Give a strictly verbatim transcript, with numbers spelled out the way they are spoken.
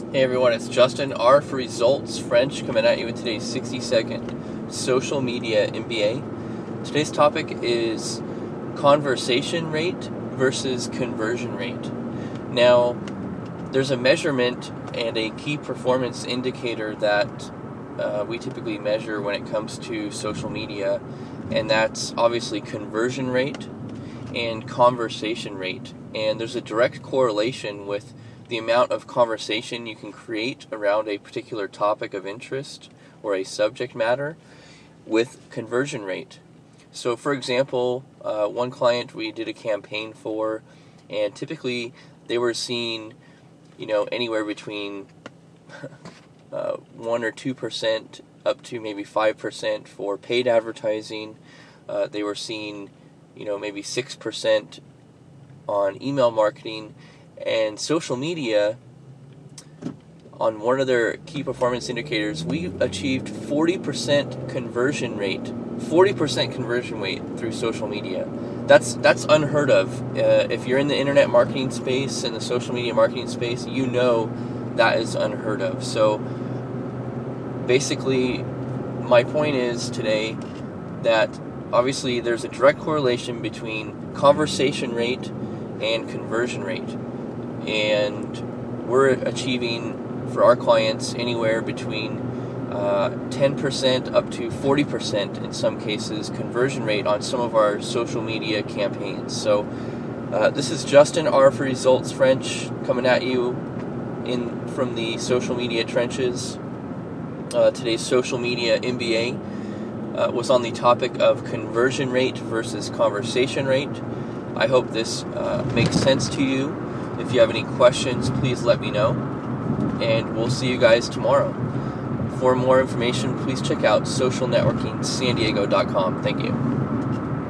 Hey everyone, it's Justin, R for Results French, coming at you with today's sixty second Social Media M B A. Today's topic is conversation rate versus conversion rate. Now, there's a measurement and a key performance indicator that uh, we typically measure when it comes to social media, and that's obviously conversion rate and conversation rate. And there's a direct correlation with the amount of conversation you can create around a particular topic of interest or a subject matter with conversion rate. So for example, uh, one client we did a campaign for, and typically they were seeing, you know, anywhere between uh, one or two percent up to maybe five percent for paid advertising. Uh, they were seeing, you know, maybe six percent on email marketing. And social media, on one of their key performance indicators, we achieved forty percent conversion rate. forty percent conversion rate through social media. That's that's unheard of. Uh, if you're in the internet marketing space and the social media marketing space, you know that is unheard of. So basically, my point is today that obviously there's a direct correlation between conversation rate and conversion rate. And we're achieving for our clients anywhere between uh, ten percent up to forty percent in some cases conversion rate on some of our social media campaigns. So uh, this is Justin, R for Results French, coming at you in from the social media trenches. Uh, today's social media M B A uh, was on the topic of conversion rate versus conversation rate. I hope this uh, makes sense to you. If you have any questions, please let me know, and we'll see you guys tomorrow. For more information, please check out social networking san diego dot com. Thank you.